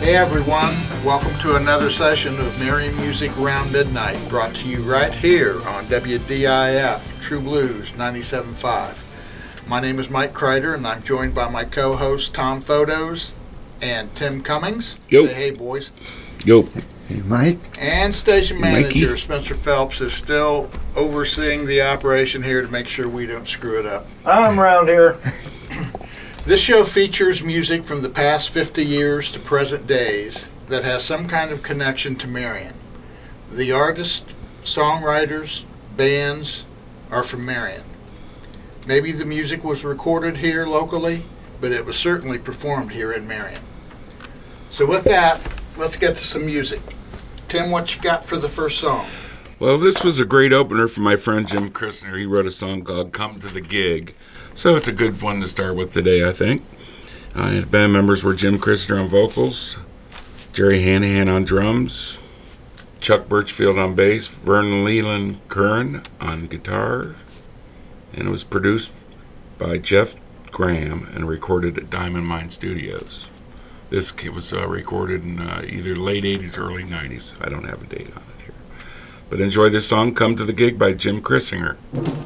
Hey everyone, welcome to another session of Marion Music Around Midnight, brought to you right here on WDIF True Blues 97.5. My name is Mike Kreider, and I'm joined by my co-hosts Tom Photos and Tim Cummings. Yo. Say hey, boys. Yo. Hey, Mike. And station manager Mikey. Spencer Phelps is still overseeing the operation here to make sure we don't screw it up. I'm around here. This show features music from the past 50 years to present days that has some kind of connection to Marion. The artists, songwriters, bands are from Marion. Maybe the music was recorded here locally, but it was certainly performed here in Marion. So with that, let's get to some music. Tim, what you got for the first song? Well, this was a great opener for my friend Jim Christner. He wrote a song called Come to the Gig. So it's a good one to start with today, I think. The band members were Jim Christner on vocals, Jerry Hanahan on drums, Chuck Birchfield on bass, Vernon Leland Curran on guitar, and it was produced by Jeff Graham and recorded at Diamond Mine Studios. This was recorded in either late 80s or early 90s. I don't have a date on it here. But enjoy this song, Come to the Gig by Jim Christner.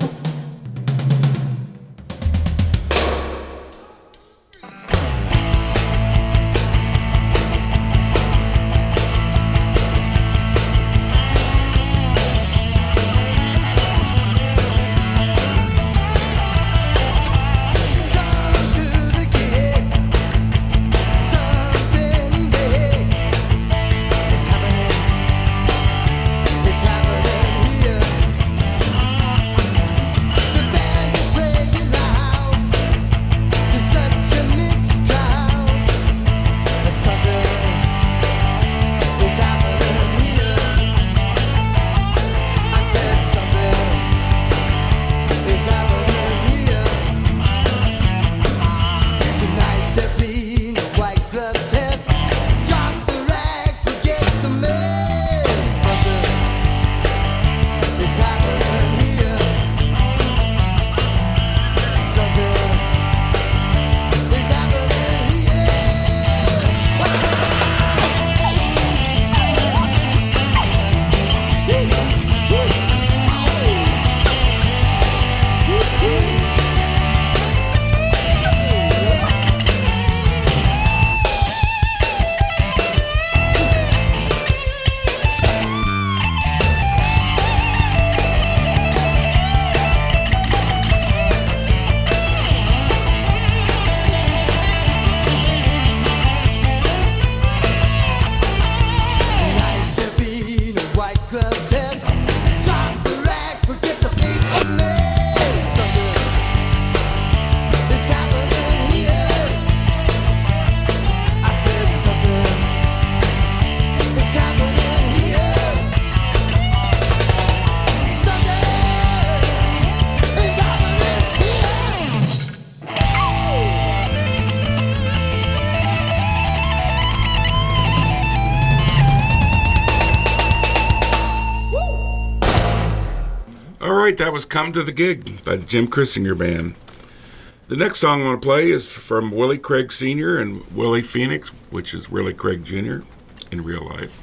That was Come to the Gig by the Jim Christner Band. The next song I'm going to play is from Willie Craig Sr. and Willie Phoenix, which is Willie Craig Jr. in real life.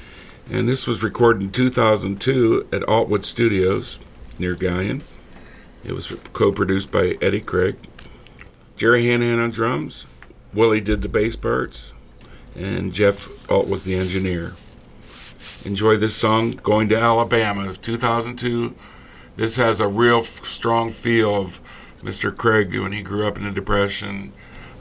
And this was recorded in 2002 at Altwood Studios near Gallion. It was co-produced by Eddie Craig. Jerry Hanahan on drums. Willie did the bass parts. And Jeff Alt was the engineer. Enjoy this song, Going to Alabama, of 2002. This has a real strong feel of Mr. Craig when he grew up in the Depression.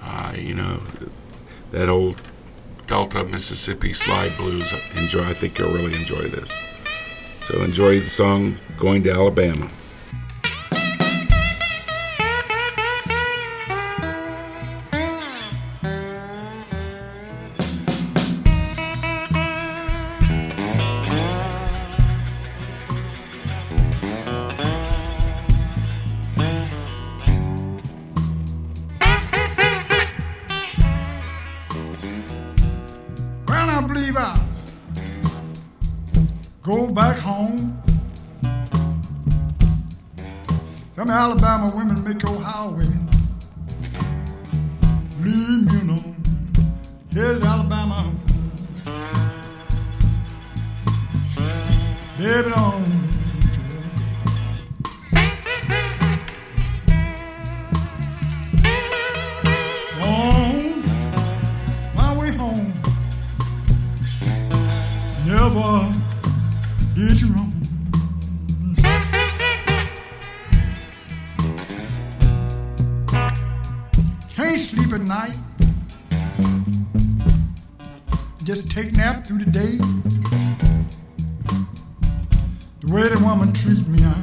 That old Delta, Mississippi slide blues. I think you'll really enjoy this. So enjoy the song, Going to Alabama. Go back home. Them Alabama women make Ohio women leave me alone. Here's Alabama. baby, don't you go. On my way home, never did you wrong. Can't sleep at night, just take nap through the day. The way the woman treat me, I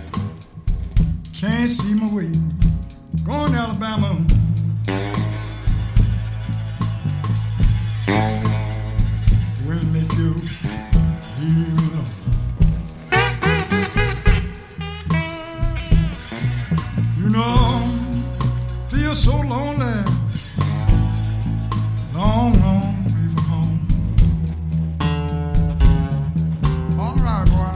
can't see my way. Going to Alabama, will make you leave me alone. You know, feel so lonely, long, long way from home. All right, boy.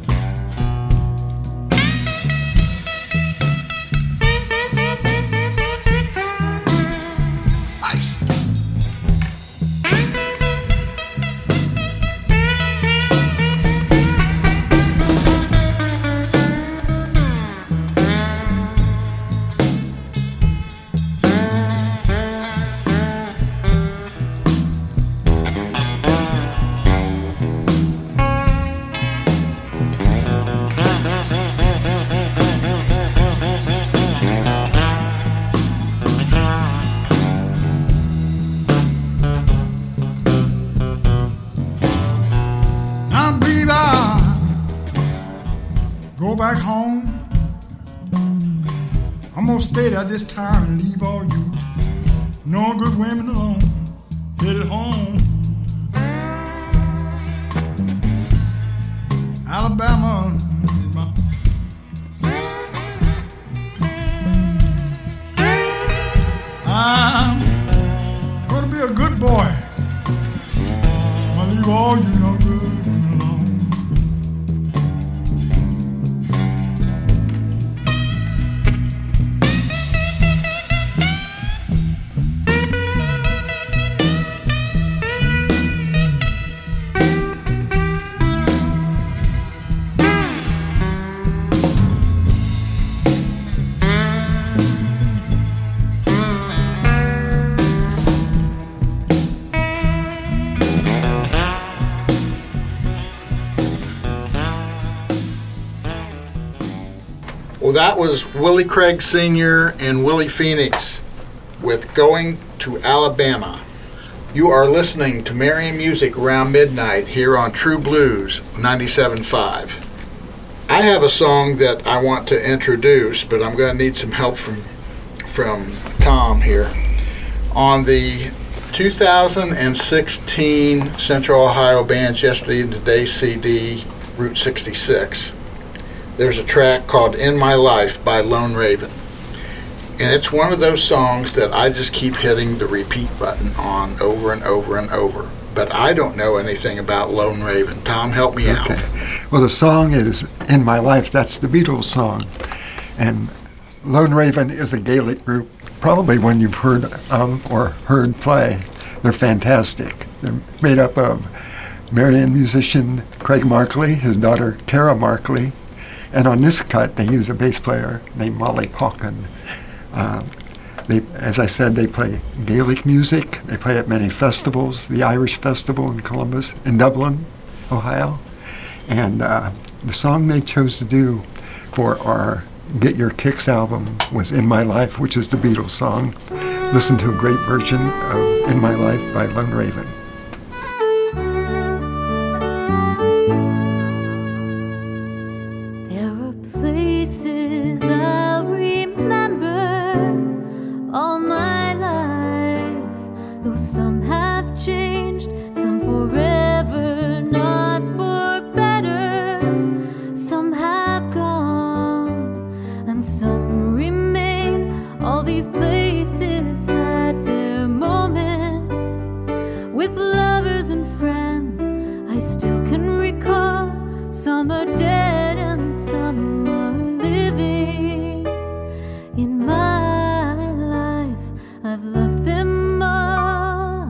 Go back home. I'm gonna stay there this time and leave all you no good women alone. Headed home. Alabama is my I'm gonna be a good boy. I'm gonna leave all you no good women alone. Well, that was Willie Craig Sr. and Willie Phoenix with Going to Alabama. You are listening to Marion Music Around Midnight here on True Blues 97.5. I have a song that I want to introduce, but I'm going to need some help from Tom here. On the 2016 Central Ohio Bands Yesterday and Today CD, Route 66, there's a track called In My Life by Lone Raven. And it's one of those songs that I just keep hitting the repeat button on over and over and over. But I don't know anything about Lone Raven. Tom, help me out. Well, the song is In My Life. That's the Beatles song. And Lone Raven is a Gaelic group, probably one you've heard of or heard play. They're fantastic. They're made up of Marion musician Craig Markley, his daughter Tara Markley, and on this cut they use a bass player named Molly Hawken. As I said, they play Gaelic music. They play at many festivals, the Irish Festival in Columbus, in Dublin, Ohio. And the song they chose to do for our Get Your Kicks album was In My Life, which is the Beatles song. Listen to a great version of In My Life by Lone Raven. There are places I'll remember all my life, though some have changed, some forever, not for better. Some have gone, and some remain. All these places had their moments with lovers and friends. I still can recall. Some are dead and some are living. In my life, I've loved them all.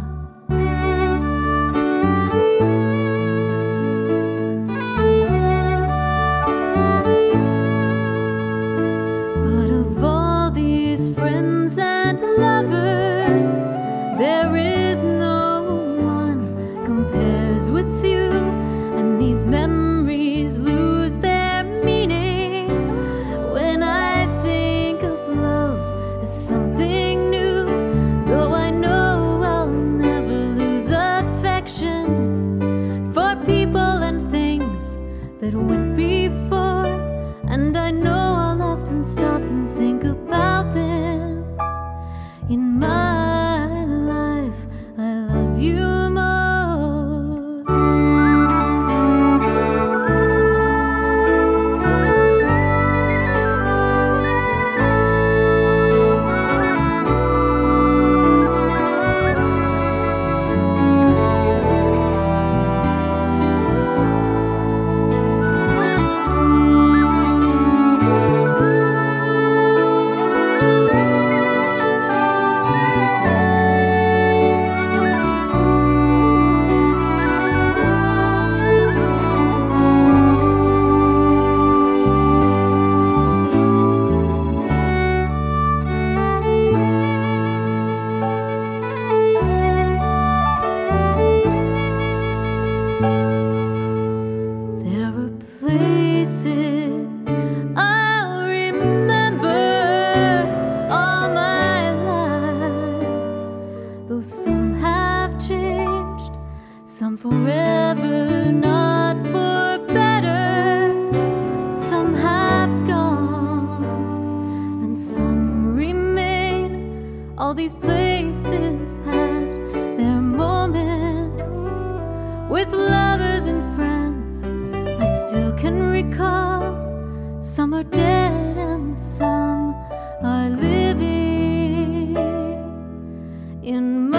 with lovers and friends I still can recall. Some are dead and some are living in